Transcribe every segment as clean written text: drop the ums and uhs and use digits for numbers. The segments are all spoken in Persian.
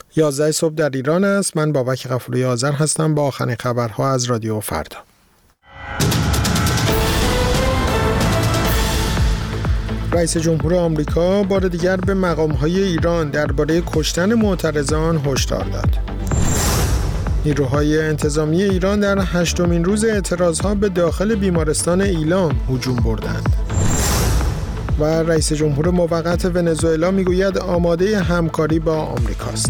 11 صبح در ایران است. من بابک غفوری آذر هستم با آخرین خبرها از رادیو فردا. رئیس جمهور آمریکا بار دیگر به مقام‌های ایران درباره کشتن معترضان هشدار داد. نیروهای انتظامی ایران در 8مین روز اعتراضها به داخل بیمارستان ایلام هجوم بردند. و رئیس جمهور موقت ونزوئلا میگوید آماده همکاری با آمریکاست.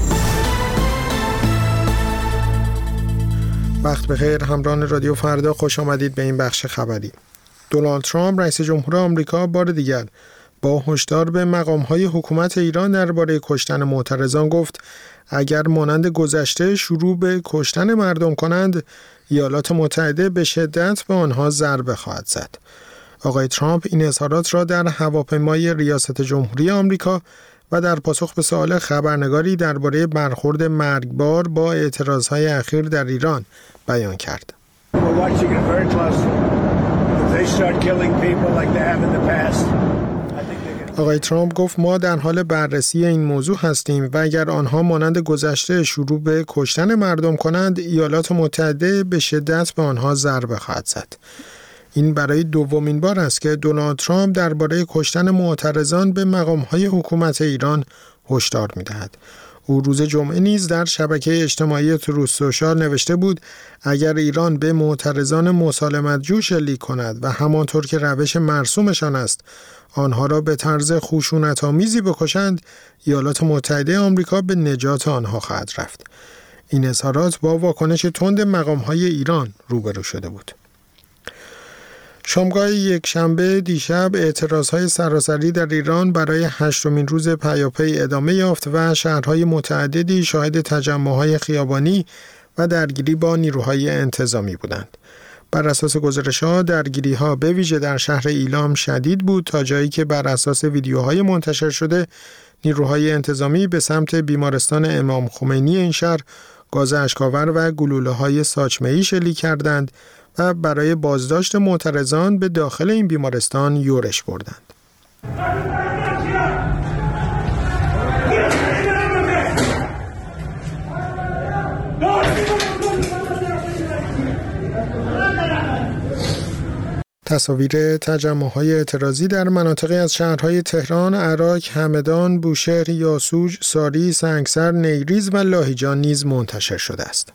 وقت بخیر همراهان رادیو فردا، خوش آمدید به این بخش خبری. دونالد ترامپ رئیس جمهور آمریکا بار دیگر با هشدار به مقام‌های حکومت ایران درباره کشتن معترضان گفت اگر مانند گذشته شروع به کشتن مردم کنند، ایالات متحده به شدت به آنها ضربه خواهد زد. آقای ترامپ این اظهارات را در هواپیمای ریاست جمهوری آمریکا و در پاسخ به سوال خبرنگاری درباره برخورد مرگبار با اعتراضهای اخیر در ایران بیان کرد. آقای ترامپ گفت ما در حال بررسی این موضوع هستیم و اگر آنها مانند گذشته شروع به کشتن مردم کنند، ایالات متحده به شدت به آنها ضربه خواهد زد. این برای دومین بار است که دونالد ترامپ درباره کشتن معترضان به مقام‌های حکومت ایران هشدار می‌دهد. او روز جمعه نیز در شبکه اجتماعی تروث سوشال نوشته بود اگر ایران به معترضان مسالمت‌جو شلیک کند و همانطور که روش مرسومشان است آنها را به طرز خشونت‌آمیزی بکشند، ایالات متحده آمریکا به نجات آنها خواهد رفت. این اظهارات با واکنش تند مقام‌های ایران روبرو شده بود. شامگاه یک شنبه دیشب اعتراضهای سراسری در ایران برای 8مین روز پیاپی ادامه یافت و شهرهای متعددی شاهد تجمعهای خیابانی و درگیری با نیروهای انتظامی بودند. بر اساس گزارش‌ها درگیری‌ها به ویژه در شهر ایلام شدید بود تا جایی که بر اساس ویدیوهای منتشر شده نیروهای انتظامی به سمت بیمارستان امام خمینی این شهر گاز اشک‌آور و گلوله‌های ساچمه‌ای شلیک کردند و برای بازداشت معترضان به داخل این بیمارستان یورش بردند. تصاویر تجمع‌های اعتراضی در مناطقی از شهرهای تهران، عراق، همدان، بوشهر، یاسوج، ساری، سنگسر، نیریز و لاهیجان نیز منتشر شده است.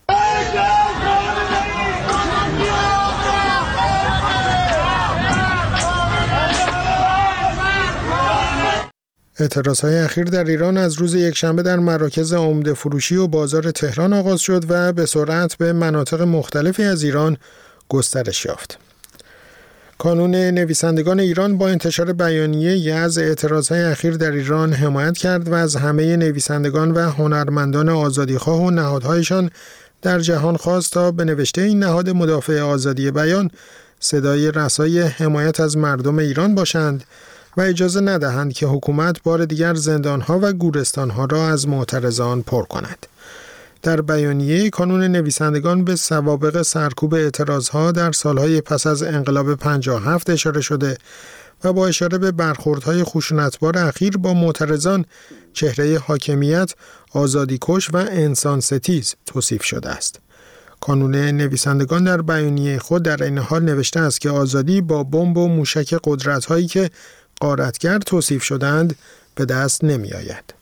اعتراضهای اخیر در ایران از روز یکشنبه در مراکز عمده فروشی و بازار تهران آغاز شد و به سرعت به مناطق مختلفی از ایران گسترش یافت. کانون نویسندگان ایران با انتشار بیانیه‌ای از اعتراضهای اخیر در ایران حمایت کرد و از همه نویسندگان و هنرمندان آزادیخواه و نهادهایشان در جهان خواست تا به نوشته این نهاد مدافع آزادی بیان صدای رسای حمایت از مردم ایران باشند و اجازه ندهند که حکومت بار دیگر زندانها و گورستانها را از معترضان پر کند. در بیانیه کانون نویسندگان به سوابق سرکوب اعتراضها در سالهای پس از انقلاب 57 اشاره شده و با اشاره به برخوردهای خشونتبار اخیر با معترضان چهره حاکمیت، آزادیکش و انسان ستیز توصیف شده است. کانون نویسندگان در بیانیه خود در این حال نوشته است که آزادی با بمب و موشک قدرت‌هایی که غارتگر توصیف شدند به دست نمی آید.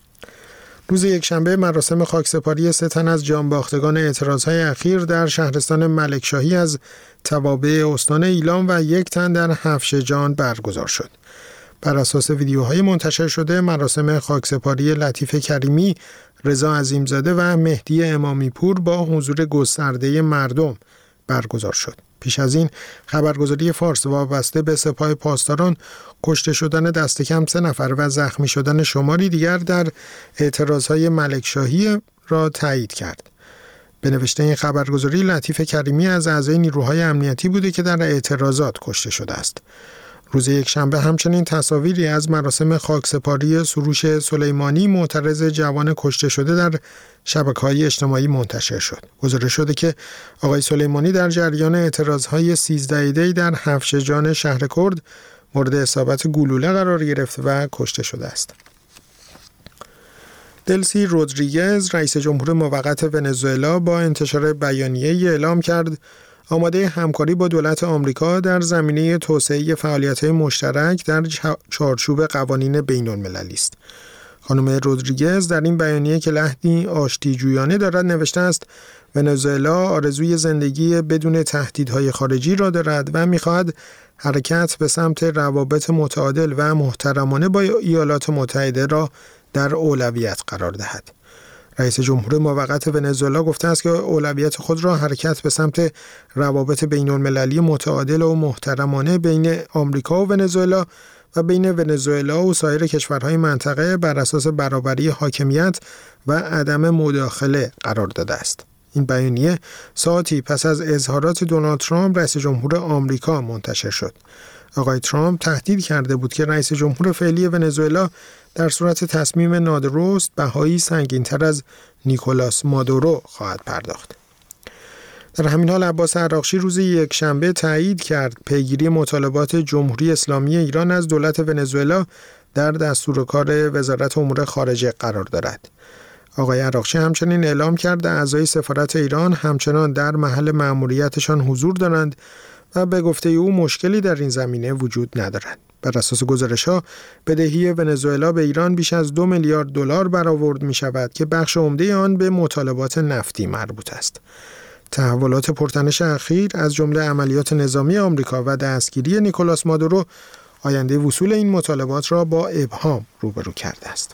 روز یکشنبه مراسم خاکسپاری 3 تن از جانباختگان اعتراضهای اخیر در شهرستان ملکشاهی از توابع استان ایلام و 1 تن در هفشجان برگزار شد. بر اساس ویدیوهای منتشر شده مراسم خاکسپاری لطیف کریمی، رضا عظیمزاده و مهدی امامی پور با حضور گسترده مردم برگزار شد. پیش از این خبرگزاری فارس وابسته به سپاه پاسداران کشته شدن دست کم 3 نفر و زخمی شدن شماری دیگر در اعتراضهای ملکشاهی را تایید کرد. به نوشته این خبرگزاری لطیف کریمی از اعضای نیروهای امنیتی بوده که در اعتراضات کشته شده است. روز یکشنبه همچنین تصاویری از مراسم خاکسپاری سروش سلیمانی معترض جوان کشته شده در شبکه‌های اجتماعی منتشر شد. گزارش شده که آقای سلیمانی در جریان اعتراضهای 13 دی در هفشجان شهر کرد مورد اصابت گلوله قرار گرفت و کشته شده است. دلسی رودریگز رئیس جمهور موقت ونزوئلا با انتشار بیانیه‌ای اعلام کرد آماده همکاری با دولت آمریکا در زمینه توسعه فعالیت‌های مشترک در چارچوب قوانین بین‌المللی است. خانم رودریگز در این بیانیه که لحنی آشتی‌جویانه دارد نوشته است ونزوئلا آرزوی زندگی بدون تهدیدهای خارجی را دارد و می‌خواهد حرکت به سمت روابط متعادل و محترمانه با ایالات متحده را در اولویت قرار دهد. رئیس جمهور موقت ونزوئلا گفته است که اولویت خود را حرکت به سمت روابط بین‌المللی متعادل و محترمانه بین آمریکا و ونزوئلا و بین ونزوئلا و سایر کشورهای منطقه بر اساس برابری حاکمیت و عدم مداخله قرار داده است. این بیانیه ساعتی پس از اظهارات دونالد ترامپ رئیس جمهور آمریکا منتشر شد. آقای ترامپ تهدید کرده بود که رئیس جمهور فعلی ونزوئلا در صورت تصمیم نادرست بهایی سنگین‌تر از نیکولاس مادورو خواهد پرداخت. در همین حال عباس عراقچی روز یکشنبه تایید کرد پیگیری مطالبات جمهوری اسلامی ایران از دولت ونزوئلا در دستورکار وزارت امور خارجه قرار دارد. آقای عراقچی همچنین اعلام کرد اعضای سفارت ایران همچنان در محل مأموریتشان حضور دارند و به گفته او مشکلی در این زمینه وجود ندارد. بر اساس گزارش‌ها بدهی ونزوئلا به ایران بیش از 2 میلیارد دلار برآورد می‌شود که بخش عمده آن به مطالبات نفتی مربوط است. تحولات پرتنش اخیر از جمله عملیات نظامی آمریکا و دستگیری نیکولاس مادورو آینده وصول این مطالبات را با ابهام روبرو کرده است.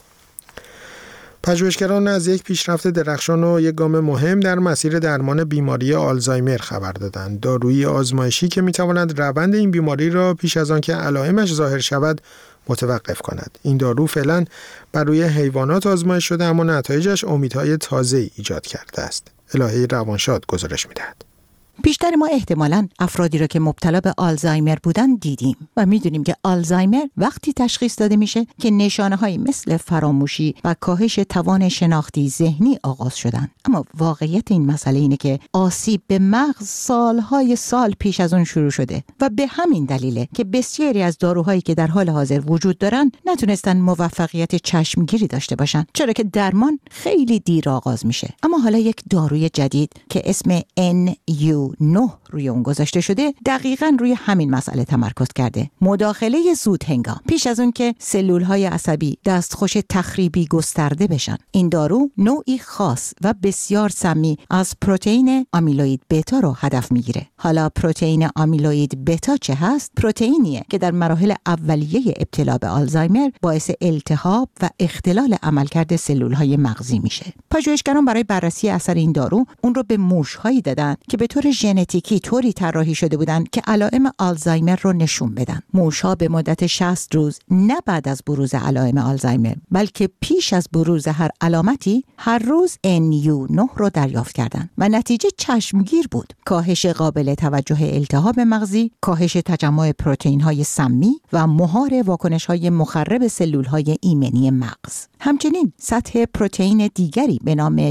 پژوهشگران از یک پیشرفت درخشان و یک گام مهم در مسیر درمان بیماری آلزایمر خبر دادند. دارویی آزمایشی که می‌تواند روند این بیماری را پیش از آنکه علائمش ظاهر شود متوقف کند. این دارو فعلا بر روی حیوانات آزمایش شده اما نتایجش امیدهای تازه‌ای ایجاد کرده است. الهی روانشاد گزارش می‌دهد. بیشتر ما احتمالاً افرادی را که مبتلا به آلزایمر بودن دیدیم و میدونیم که آلزایمر وقتی تشخیص داده میشه که نشانه‌هایی مثل فراموشی و کاهش توان شناختی ذهنی آغاز شدن. اما واقعیت این مسئله اینه که آسیب به مغز سالهای سال پیش از اون شروع شده و به همین دلیله که بسیاری از داروهایی که در حال حاضر وجود دارن نتونستن موفقیت چشمگیری داشته باشن، چرا که درمان خیلی دیر آغاز میشه. اما حالا یک داروی جدید که اسم NU9 روی اون گذاشته شده دقیقاً روی همین مسئله تمرکز کرده. مداخله زود هنگام پیش از اون که سلولهای عصبی دستخوش تخریبی گسترده بشن. این دارو نوعی خاص و بسیار سمی از پروتئین آمیلوید بتا رو هدف میگیره. حالا پروتئین آمیلوید بتا چه هست؟ پروتئینیه که در مراحل اولیه ابتلا به آلزایمر باعث التهاب و اختلال عملکرد سلولهای مغزی میشه. پژوهشگران برای بررسی اثر این دارو اون رو به موش‌هایی دادن که به طور ژنتیکی طوری طراحی شده بودند که علائم آلزایمر رو نشون بدن. موش‌ها به مدت 60 روز نه بعد از بروز علائم آلزایمر بلکه پیش از بروز هر علامتی هر روز NU9 رو دریافت کردند و نتیجه چشمگیر بود. کاهش قابل توجه التهاب مغزی، کاهش تجمع پروتئین‌های سمی و مهار واکنش‌های مخرب سلول‌های ایمنی مغز. همچنین سطح پروتئین دیگری به نام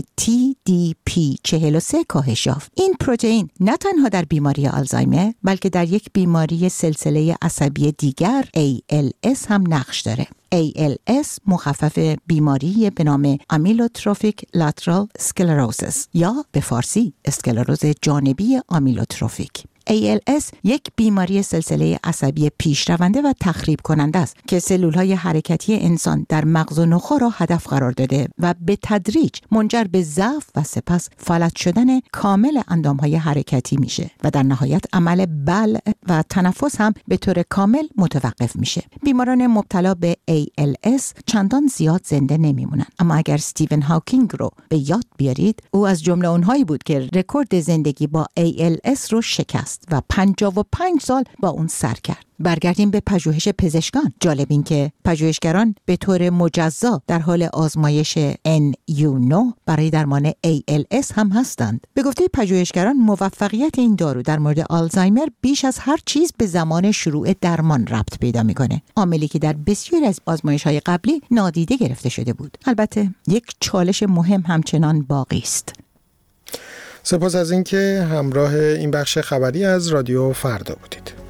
TDP43 کاهش یافت. این پروتئین نه تنها در بیماری آلزایمر بلکه در یک بیماری سلسله عصبی دیگر ALS هم نقش داره. ALS مخفف بیماری به نام آمیلوتروفیک لاترال اسکلروزیس یا به فارسی اسکلروز جانبی آمیلوتروفیک. ALS یک بیماری سلسله عصبی پیشرونده و تخریب کننده است که سلولهای حرکتی انسان در مغز و نخاع را هدف قرار داده و به تدریج منجر به ضعف و سپس فلج شدن کامل اندامهای حرکتی میشه و در نهایت عمل بلع و تنفس هم به طور کامل متوقف میشه. بیماران مبتلا به ALS چندان زیاد زنده نمیمونن، اما اگر استیون هاکینگ رو به یاد بیارید، او از جمله اونهایی بود که رکورد زندگی با ALS رو شکست و 55 سال با اون سر کرد. برگردیم به پژوهش پزشکان. جالب این که پژوهشگران به طور مجزا در حال آزمایش NU9 برای درمان ALS هم هستند. به گفته پژوهشگران موفقیت این دارو در مورد آلزایمر بیش از هر چیز به زمان شروع درمان ربط پیدا میکنه، عاملی که در بسیاری از آزمایش‌های قبلی نادیده گرفته شده بود. البته یک چالش مهم همچنان باقی است. سپاس از اینکه همراه این بخش خبری از رادیو فردا بودید.